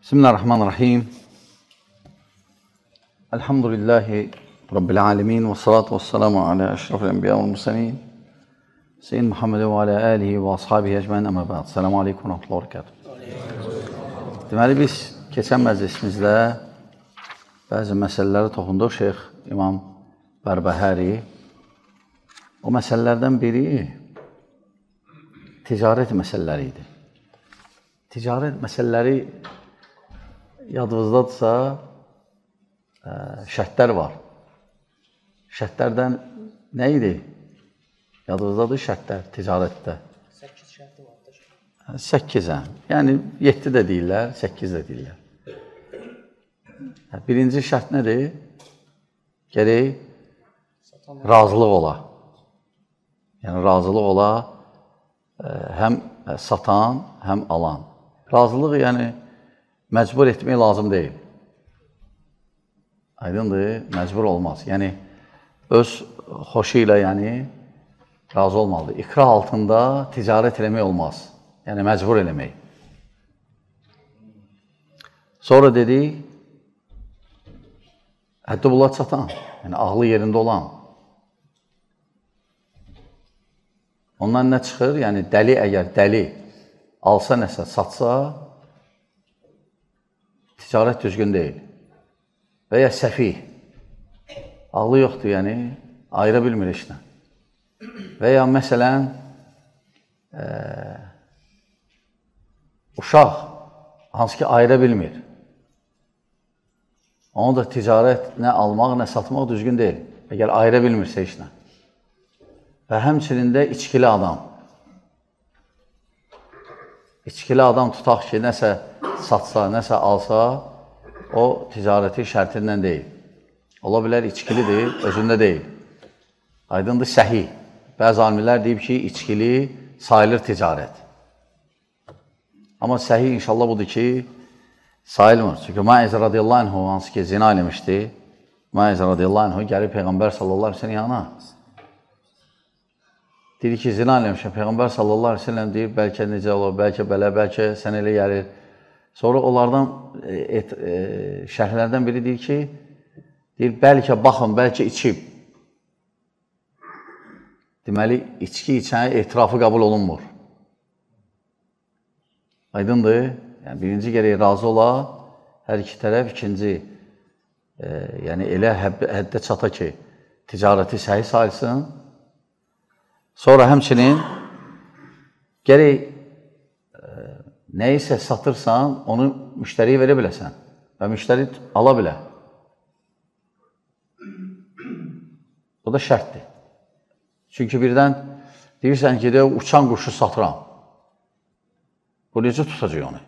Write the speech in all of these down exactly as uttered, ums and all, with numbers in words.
Bismillahirrahmanirrahim. Elhamdülillahi Rabbil alemin ve salatu ve selamu ala eşrafil enbiya ve mursalin. Seyyid Muhammed ve ala alihi və ashabihi ecmaîn əmmə ba'd. Selamun aleyküm və rahmetullahi və bərəkatuh. Deməli, biz keçən məclisimizdə bəzi məsələləri toxunduq. Şeyx İmam Bərbəhəri o məsələlərdən biri ticarət məsələləri idi. Ticarət məsələləri yadınızdadırsa şərtlər var. Şərtlərdən nə idi? Yadınızdadır şərtlər ticarətdə. səkkiz şərti vardır. səkkiz, hə. Yəni yeddi də deyirlər, səkkiz də deyirlər. Birinci şərt nədir? Gərək razılıq ola. Yəni razılıq ola həm satan, həm alan. Razılıq yəni məcbur etmək lazım deyil. Aydındır, məcbur olmaz. Yəni öz xoşu ilə yəni razı olmalıdır. İkrah altında ticarət eləmək olmaz. Yəni məcbur eləmək. Sonra dedik, həddi bula çatan, yəni ağlı yerində olan. Ondan nə çıxır? Yəni dəli əgər dəli alsa nəsə, satsa, ticarət düzgün deyil. Və ya səfih, ağlı yoxdur, yəni ayıra bilmir işlə. Və ya məsələn, e, uşaq, hansı ki ayıra bilmir. Onu da ticarət nə almaq, nə satmaq düzgün deyil. Əgər ayıra bilmirsə işlə. Və həmçinin də içkili adam. İçkili adam tutaq ki, nəsə satsa, nəsə alsa, o ticarəti şərtindən deyil. Ola bilər, içkilidir, özündə deyil. Aydındır, səhi. Bəzi alimlər deyib ki, içkili sayılır ticarət. Amma səhi inşallah budur ki, sayılmır. Çünki Maiz radiyallahu anhu, hansı ki, zina eləmişdi. Maiz radiyallahu anhu gəlib Peyğəmbər sallallahu aleyhi ve sellem yanına. Deyir ki, zina eləmişəm. Peyğəmbər sallallahu aleyhi ve sellem deyir, bəlkə necə olur, bəlkə belə, bəlkə sən elə gəlir. Sonra onlardan, et, e, şərhlərdən biri deyir ki, deyir, bəlkə baxın, bəlkə içib. Deməli, içki içən etirafı qəbul olunmur. Aydındır. Yəni, birinci gərək razı ola, hər iki tərəf, ikinci, e, yəni elə həddə çata ki, ticarəti səhi sayılsın. Sonra həmçinin gərək nə isə satırsan, onu müştəriyə verə biləsən və müştəri ala bilər. O da şərtdir. Çünki birdən deyirsən ki, uçan quşu satıram. Bu necə tutacaq onu?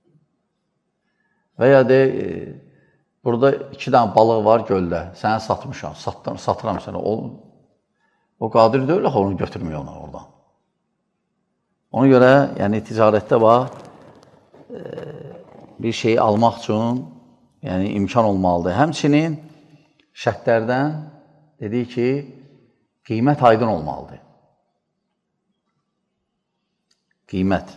Və ya de, burada iki dənə balıq var göldə, sənə satmışam, satıram sənə. O, o qadir deyil, onu götürmüyor ona oradan. Ona görə, yəni ticarətdə var, bir şeyi almaq üçün yəni, imkan olmalıdır. Həmçinin şərtlərdən dedik ki, qiymət aydın olmalıdır. Qiymət.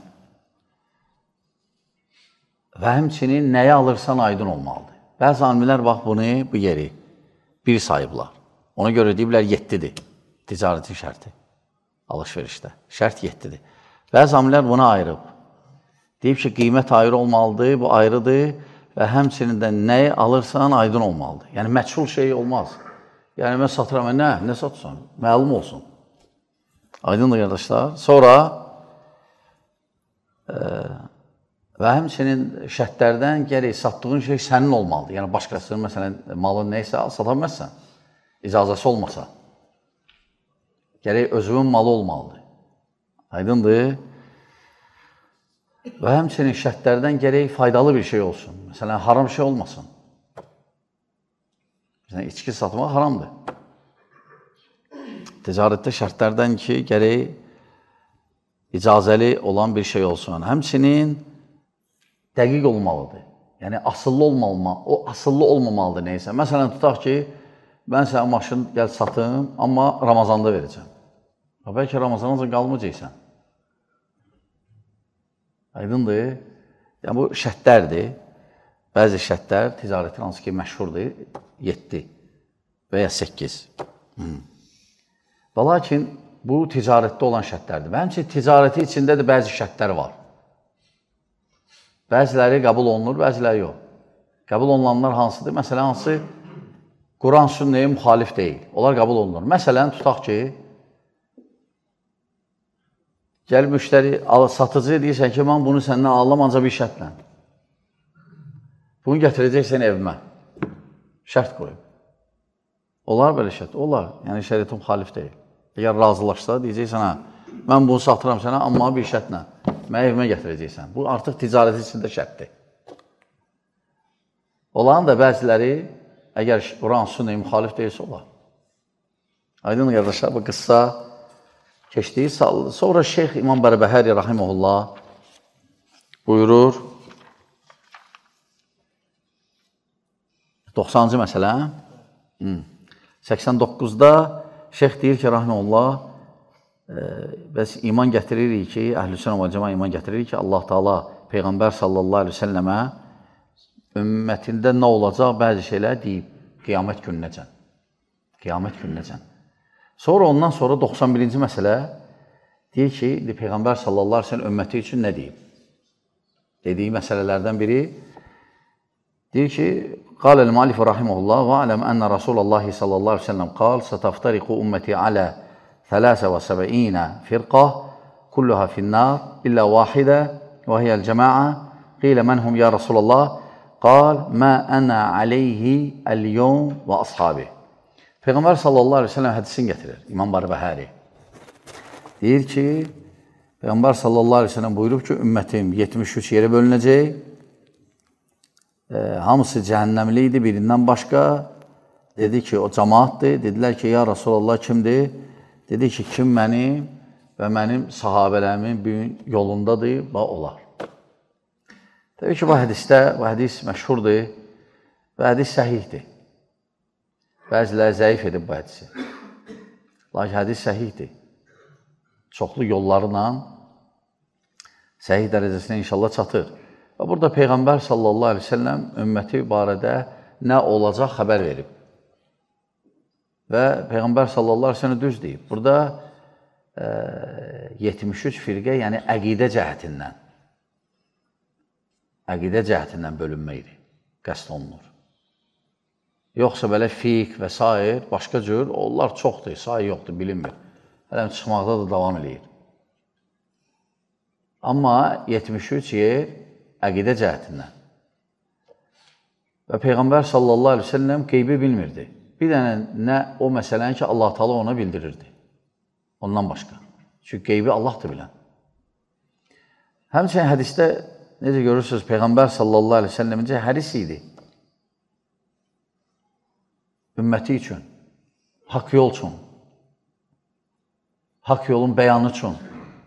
Və həmçinin nəyə alırsan aydın olmalıdır. Bəzi alimlər bax bunu, bu yeri bir sayıblar. Ona görə deyiblər yeddidir ticarətin şərti. Alış-verişdə. Şərt yeddidir. Bəzi alimlər buna ayırıb. Deyib ki, qiymət ayrı olmalıdır, bu ayrıdır və həmçinin də nəyi alırsan aydın olmalıdır. Yəni, məchul şey olmaz. Yəni, mən satıram, nə? Nə satırsan? Məlum olsun. Aydındır, qardaşlar. Sonra e, və həmçinin şərtlərdən gərək satdığın şey sənin olmalıdır. Yəni, başqasının, məsələn, malın neysə, sata bilməzsən. İcazəsi olmasa. Gərək özünün malı olmalıdır. Aydındır. Və həmçinin şərtlərdən gərək faydalı bir şey olsun. Məsələn, haram şey olmasın. Məsələn, içki satmaq haramdır. Ticarətdə şərtlərdən ki, gərək icazəli olan bir şey olsun. Həmçinin dəqiq olmalıdır. Yəni, asıllı olmalı, o asıllı olmamalıdır neysə. Məsələn, tutaq ki, mən sənə maşın gəl satım, amma Ramazanda verəcəm. Bəlkə Ramazanca qalmayacaqsən. Aydındır. Yəni, bu şərtlərdir. bəzi şərtlər ticarətin hansı ki məşhurdur, yeddi və ya səkkiz. Hmm. Və lakin bu ticarətdə olan şərtlərdir. Və həmçinin ticarəti içində də bəzi şərtlər var. Bəziləri qəbul olunur, bəziləri yox. Qəbul olunanlar hansıdır? Məsələn, hansı Quran sünnəyə müxalif deyil. Onlar qəbul olunur. Məsələn, tutaq ki, gəl müştəri, satıcı deyirsən ki, mən bunu səndən alıram ancaq bir şərtlə. Bunu gətirəcəksən evimə. Şərt qoyub. Olar belə şərt? Olar. Yəni, şəriyyətə müxalif deyil. Əgər razılaşsa, deyəcəksən, hə, mən bunu satıram sənə, amma bir şərtlə. Mənə evimə gətirəcəksən. Bu, artıq ticarəti içində şərtdir. Olan da bəziləri, əgər Quran sünnəyə müxalif deyilsə, olar. Aydın qardaşlar, bu qıssa keçdiyi saldı. Sonra Şeyx İmam Bərbəhəri rahimehullah buyurur, doxsanıncı məsələ, səksən doqquzda Şeyx deyir ki, rahimehullah, bəs iman gətiririk ki, Əhl-i Sünnə və Cəmaət iman gətiririk ki, Allah Teala Peyğəmbər sallallahu aleyhi ve səlləmə ümmətində nə olacaq bəzi şeylər deyib, qiyamət gününəcən. Qiyamət gününəcən. Sonra ondan sonra doxsan birinci məsələ deyir ki, Peyğəmbər sallallahu aleyhi ve səlləm ümməti üçün nə deyib? Dediyi məsələlərdən biri deyir ki, قال المؤلف رحمه الله واعلم أن رسول الله صلى الله عليه وسلم قال ستفترق أمتي على ثلاثة وسبعين فرقة كلها في النار إلا واحدة وهي الجماعة قيل من هم يا رسول الله قال ما أنا عليه اليوم وأصحابه. Peyğəmbər sallallahu aleyhi ve sellem hədisini getirir İmam Bərbəhəri. Deyir ki, Peyğəmbər sallallahu aleyhi ve sellem buyurub ki, ümmətim yetmiş üç yerə bölünəcək. E, hamısı cəhənnəmli idi birindən başqa. Dedi ki, o cəmaatdır. Dedilər ki, ya Rasulallah kimdir? Dedi ki, kim mənim və mənim sahabələrimin yolundadır və olar. Təbii ki, bu hədisdə, bu hədis məşhurdur və hədis səhihdir. Bəziləri zəif edib bu hədisi. Lakin hədis səhihdir. Çoxlu yollarla səhih dərəcəsinə inşallah çatır. Və burada Peyğəmbər sallallahu aleyhi ve sellem ümməti barədə nə olacaq xəbər verib. Və Peyğəmbər sallallahu aleyhi ve sellem düz deyib. Burada e, yetmiş üç firqə, yəni əqidə cəhətindən, əqidə cəhətindən bölünməkdir, qəsd olunur. Yoxsa belə fiqh və s. başqa cür, onlar çoxdur, sayı yoxdur, bilinmir. Hələm çıxmaqda da davam edir. Amma yetmiş üç yer əqidə cəhətindən. Və Peyğəmbər sallallahu aleyhi ve sellem qeybi bilmirdi. Bir dənə nə o məsələni ki, Allah Teala ona bildirirdi. Ondan başqa. Çünki qeybi Allah da bilən. Həmçinin hədisdə, necə görürsünüz, Peyğəmbər sallallahu aleyhi ve sellemin hədis idi. Ümməti üçün, haqq yol üçün, haqq yolun bəyanı üçün.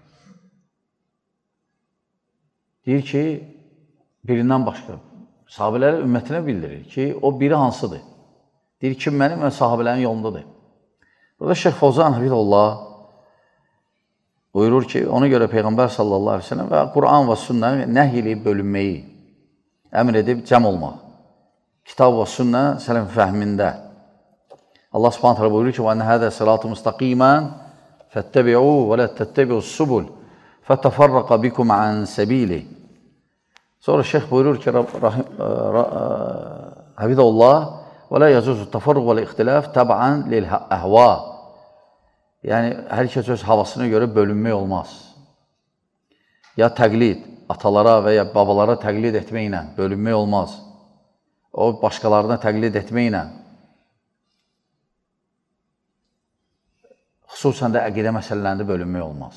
Deyir ki, birindən başqa, sahabələri ümmətinə bildirir ki, o biri hansıdır? Deyir ki, mənim və sahabələrin yolundadır. Burada Şeyx Fozan Hafizullah buyurur ki, ona görə Peyğəmbər sallallahu aleyhi ve sellem və Quran və sünnə nəhy eləyib bölünməyi, əmr edib cəm olmaq. Kitab və sünnə sələf fəhmində. Allah subhanahu teala buyurur ki, وَاَنَّ هَذَا صِرَاطُ مُسْتَقِيمًا فَاتَّبِعُوا وَلَا تَتَّبِعُوا السُّبُلِ فَتَفَرَّقَ بِكُمْ عَنْ سَبِيلِ. Sonra şeyh buyurur ki, Hafizullah وَلَا يَزُوزُ التَّفَرُّقُ وَالْاِخْتِلَافِ تَبْعًا لِلْأَهْوَى. Yəni, hər kəs öz havasına görə bölünmək olmaz. Ya təqlid, atalara və ya babalara təqlid etməklə bölünmək olmaz. O, başqalarına təqlid etməklə. Xüsusən də əqidə məsələlərində bölünmək olmaz.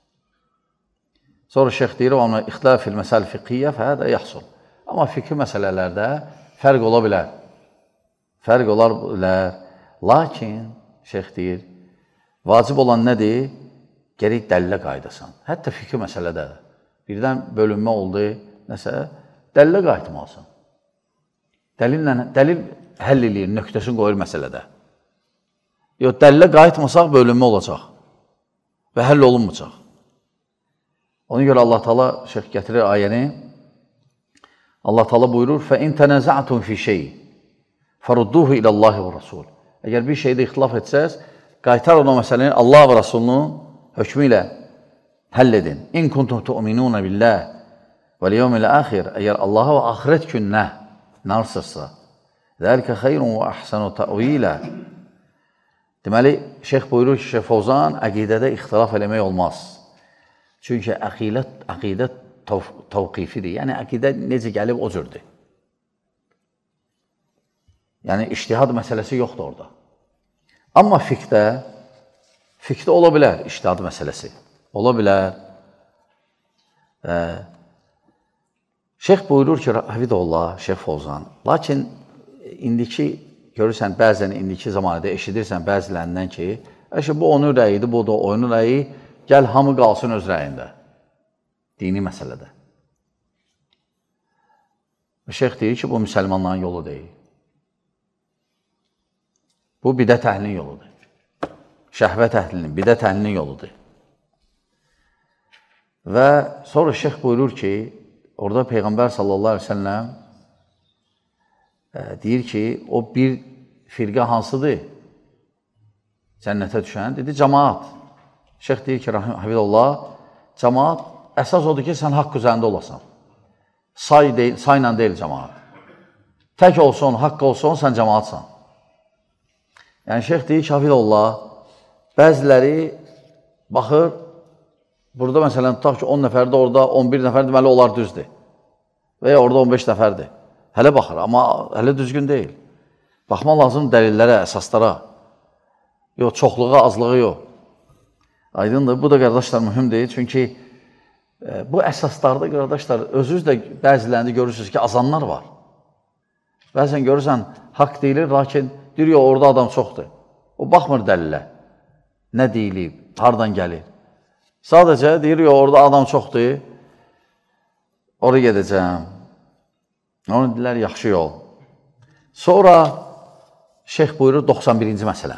Sonra şeyx deyir, amma ixtilaf fil məsəl fiqhiyyə fəhədə yaxsul. Amma fiqhi məsələlərdə fərq ola bilər. Fərq ola bilər. Lakin, şeyx deyir, vacib olan nədir? Gərək dəlilə qaydasan. Hətta fiqhi məsələdə birdən bölünmə oldu, nəsə, dəlilə qayıtmalısın. Dəlillə, dəlil həll eləyir, nöqtəsini qoyur məsələdə. Yox, dəlilə qayıtmasaq bölünmə olacaq və həll olunmayacaq. Ona görə Allah Teala şeyx gətirir ayəni. Allah Teala buyurur: "Fə in tənəza'tum fi şey, farudduhu ilallahi və rasul." Əgər bir şeydə ixtilaf etsəz, qaytarın o məsələni Allah və Rasulunun hökmü ilə həll edin. İn kuntum tu'minuna billah vəl yevmil axir. Əgər Allaha və axirət gününə inansınızsa, zəlikə xeyrun və əhsanu təvilə. Deməli, şeyx buyurur ki, Şeyx Fovzan, əqidədə ixtilaf eləmək olmaz. Çünki əqidət, əqidət təvqifidir. Yəni, əqidə necə gəlib o cürdür. Yəni, iştihad məsələsi yoxdur orada. Amma fiqdə, fiqdə ola bilər iştihad məsələsi. Ola bilər. E, şeyx buyurur ki, Hafidullah, Şeyx Fovzan, lakin indiki, görürsən, bəzən indiki zamanədə eşidirsən bəzilərindən ki, əşi, bu onun rəyidir, bu da onun rəyi, gəl hamı qalsın öz rəyində. Dini məsələdə. Şeyx deyir ki, bu müsəlmanların yolu deyil. Bu bidət əhlinin yoludur. Şəhvət əhlinin, bidət əhlinin yoludur. Və sonra şeyx buyurur ki, orada Peyğəmbər sallallahu aleyhi ve sellem e, deyir ki, o bir firqə hansıdır? Cənnətə düşən, dedi, cəmaat. Şeyx deyir ki, Hafidullah, cəmaat əsas odur ki, sən haqq üzərində olasan. Say deyil, sayla deyil cəmaat. Tək olsun, haqq olsun, sən cəmaatsan. Yəni, şeyx deyir ki, Hafidullah, bəziləri baxır, burada məsələn, tutaq ki, on nəfərdir, orada on bir nəfər deməli, onlar düzdür. Və ya orada on beş nəfərdir. Hələ baxır, amma hələ düzgün deyil. Baxma lazım dəlillərə, əsaslara. Yox, çoxluğa, azlığı yox. Aydındır, bu da qardaşlar mühüm deyil. Çünki e, bu əsaslarda, qardaşlar, özünüz də bəzilərində görürsünüz ki, azanlar var. Bəzən görürsən, haqq deyilir, lakin deyir, yox, orada adam çoxdur. O baxmır dəlilə. Nə deyilib, hardan gəlir. Sadəcə deyir, yox, orada adam çoxdur, oraya gedəcəm. Onu deyirlər, yaxşı yol. Sonra şeyx buyurur, doxsan birinci məsələ.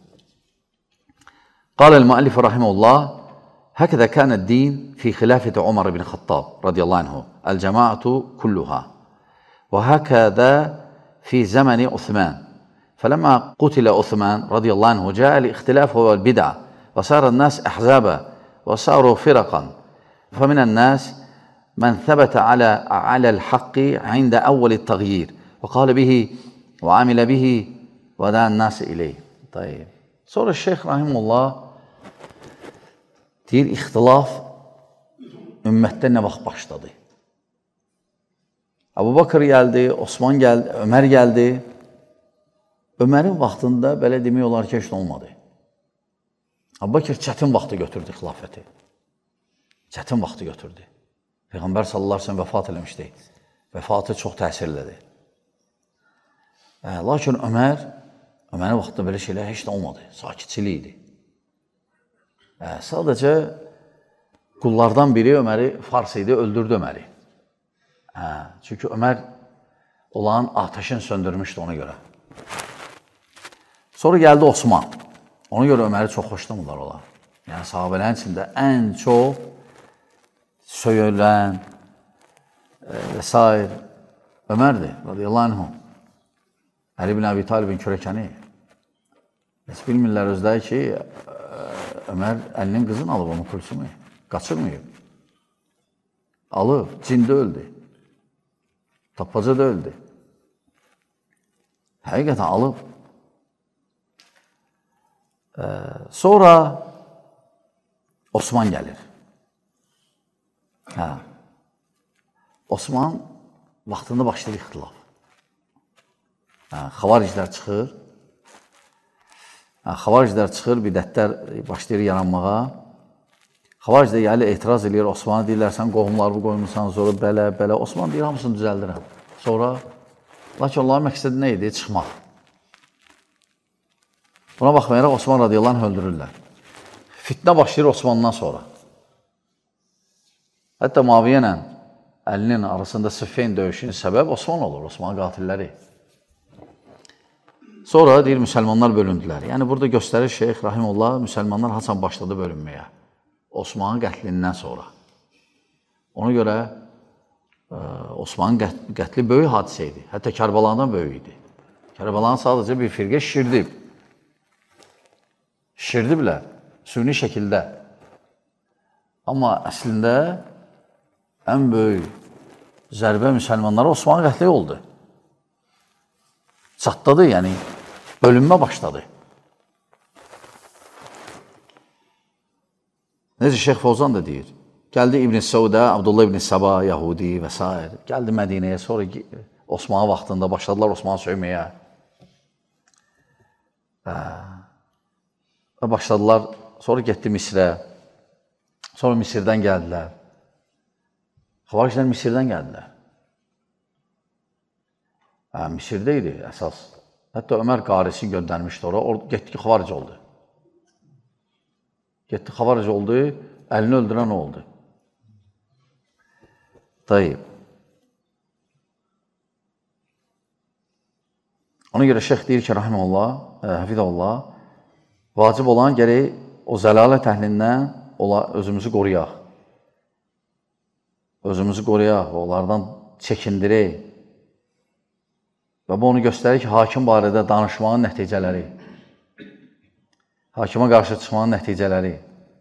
Qaləl müəllif rahiməhullah, həkədə kənəd din fi xilafəti Umar ibn Xattab radiyallahu anhu, əl-cəmaatu kulluha. Və həkədə fi zəməni Uthman. فلما قتل عثمان رضي الله عنه جاء الاختلاف هو البدعة وصار الناس أحزابا وصاروا فرقا فمن الناس من ثبت على على الحق عند أول التغيير وقال به وعمل به ودعا الناس إليه. طيب. Sonra Şeyx rahimullah deyir, ixtilaf ümmətdə nə vaxt başladı? Əbu Bakır gəldi, Osman gəldi, Ömər gəldi. Ömərin vaxtında belə demək olar ki, heç nə olmadı. Əbu Bakır çətin vaxtı götürdü xilafəti. Çətin vaxtı götürdü. Peyğəmbər sallallahu aleyhi ve sellem vəfat eləmişdi. Vəfatı çox təsirlədi. Lakin Ömər, Ömərin vaxtında belə şeylər heç nə olmadı. Sakitçilik idi. Sadəcə qullardan biri Öməri Fars idi, öldürdü Öməri. Çünki Ömər olan ateşini söndürmüşdü ona görə. Sonra gəldi Osman. Ona görə Öməri çox xoşlamırlar olar. Yəni, sahabələrin içində ən çox söyülən və s. Ömərdir, radiyallahu anhu. Əli ibn Əbi Talibin kürəkəni. Biz bilmirlər özləri ki, Ömər əlinin qızını alıb, onu Kulsumu qaçırmayıb. Alıb, cində öldü. Tappaca da öldü. Həqiqətən alıb. Ee, sonra Osman gəlir. Hə. Osman vaxtında başlayır ixtilaf. Hə, xavariclər çıxır. Hə, xavariclər çıxır, bidətlər başlayır yaranmağa. Xavariclər gəlir, etiraz edir Osman'a, deyirlər, sən qohumlarını qoymuşsan, sonra belə, belə. Osman deyir, hamısını düzəldirəm. Sonra, lakin onların məqsədi nə idi? Çıxmaq. Buna baxmayaraq Osman radiyallahu anh öldürürlər. Fitnə başlayır Osmandan sonra. Hətta Muaviyyə ilə Əlinin arasında Siffin döyüşünün səbəb Osman olur, Osmanın qatilləri. Sonra deyir, müsəlmanlar bölündülər. Yəni, burada göstərir Şeyx Rahimullah, müsəlmanlar haçan başladı bölünməyə. Osmanın qətlindən sonra. Ona görə Osmanın qətli böyük hadisə idi. Hətta Kərbalandan böyük idi. Kərbalanı sadəcə bir firqə şişirdib. Şişirdiblər, süni şəkildə. Amma əslində ən böyük zərbə müsəlmanlara Osmanın qətli oldu. Çatladı, yəni bölünmə başladı. Necə Şeyx Fozan da deyir, gəldi İbn-i Səudə, Abdullah İbn-i Səba, Yahudi və s. Gəldi Mədinəyə, sonra Osmanlı vaxtında başladılar Osmanlı söyməyə. Və başladılar, sonra getdi Misrə, sonra Misirdən gəldilər. Xavariclər Misirdən gəldilər. Hə, Misirdə idi əsas. Hətta Ömər Qarisi göndərmişdi ora, getdi ki, xavaric oldu. Getdi, xavaric oldu, əlini öldürən oldu. Tayyib. Ona görə şeyx deyir ki, rahiməllah, həfidəllah, vacib olan gərək o zəlalət əhlindən özümüzü qoruyaq. Özümüzü qoruyaq, onlardan çəkindirək. Və bu onu göstərir ki, hakim barədə danışmağın nəticələri, hakimə qarşı çıxmağın nəticələri.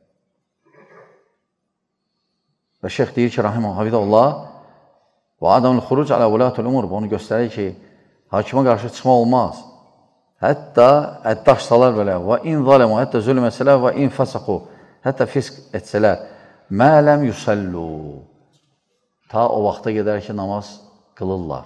Və şeyx deyir ki, rahiməllah, həfidəllah, və adamın xuruc alə vəlatul umur, bu onu göstərir ki, hakimə qarşı çıxmaq olmaz. Hətta əddaşsalar belə, və in zalemu, hətta zülm etsələr, və in fəsəqu, hətta fisk etsələr, mələm yüsəllu, ta o vaxta gedər ki, namaz qılırlar.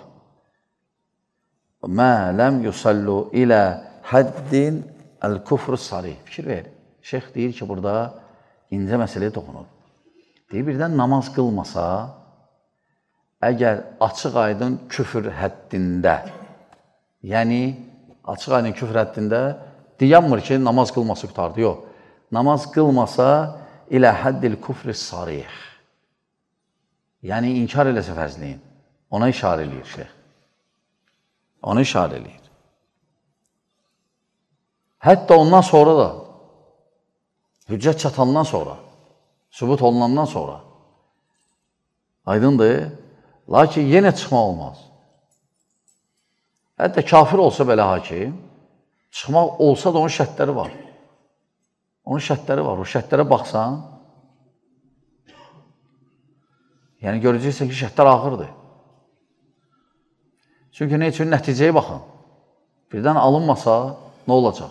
Mələm yüsəllu ilə həddin əl-kufr sarih. Fikir ver, şeyx deyir ki, burada incə məsələyə toxunur. Deyir, birdən namaz qılmasa, əgər açıq aydın küfür həddində, yəni açıq aydın küfür həddində deyənmir ki, namaz qılması qutardı. Yox, namaz qılmasa ilə həddil küfr sarih. Yəni, inkar eləsə fərzliyin. Ona işarə eləyir şeyx. Ona işarə eləyir. Hətta ondan sonra da, hüccət çatandan sonra, sübut olunandan sonra, aydındır, lakin yenə çıxmaq olmaz. Hətta kafir olsa belə hakim, çıxmaq olsa da onun şərtləri var. Onun şərtləri var, o şərtlərə baxsan, yəni görəcəksən ki, şərtlər ağırdır. Çünki nə üçün nəticəyə baxın. Birdən alınmasa, nə olacaq?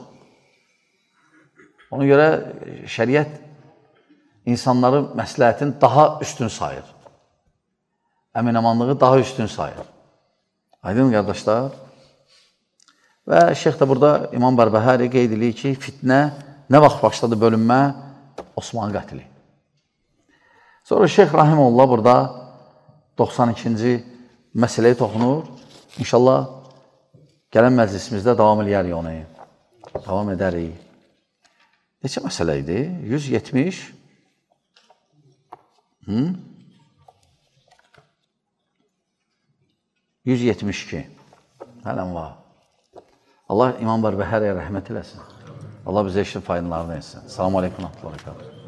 Ona görə şəriət insanların məsləhətini daha üstün sayır. Əmin-əmanlığı daha üstün sayır. Aydın qardaşlar. Və şeyx də burada İmam Bərbəhəri qeyd edir ki, fitnə nə vaxt başladı bölünmə? Osman qətli. Sonra şeyx Rahimullah burada doxsan ikinci məsələyə toxunur. İnşallah gələn məclisimizdə davam edərik onu. Davam edərik. Neçə məsələ idi? yüz yetmiş. Hı? yüz yetmiş iki. Hələn var. Allah İmam Bərbəhəriyə rəhmət eləsin. Allah bizə işin faydalarını etsin. Selamun Aleyküm.